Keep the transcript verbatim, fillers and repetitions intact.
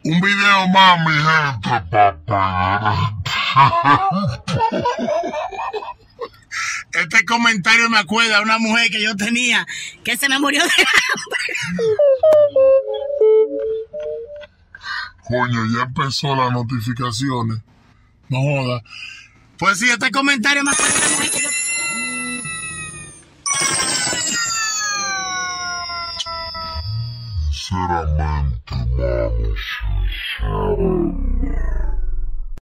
Un video más, mi gente, papá. Este comentario me acuerda a una mujer que yo tenía que se me murió de hambre. Coño, ya empezó las notificaciones. No joda. Pues sí, este comentario me acuerda a una mujer que yo... Sinceramente, mano, sinceramente.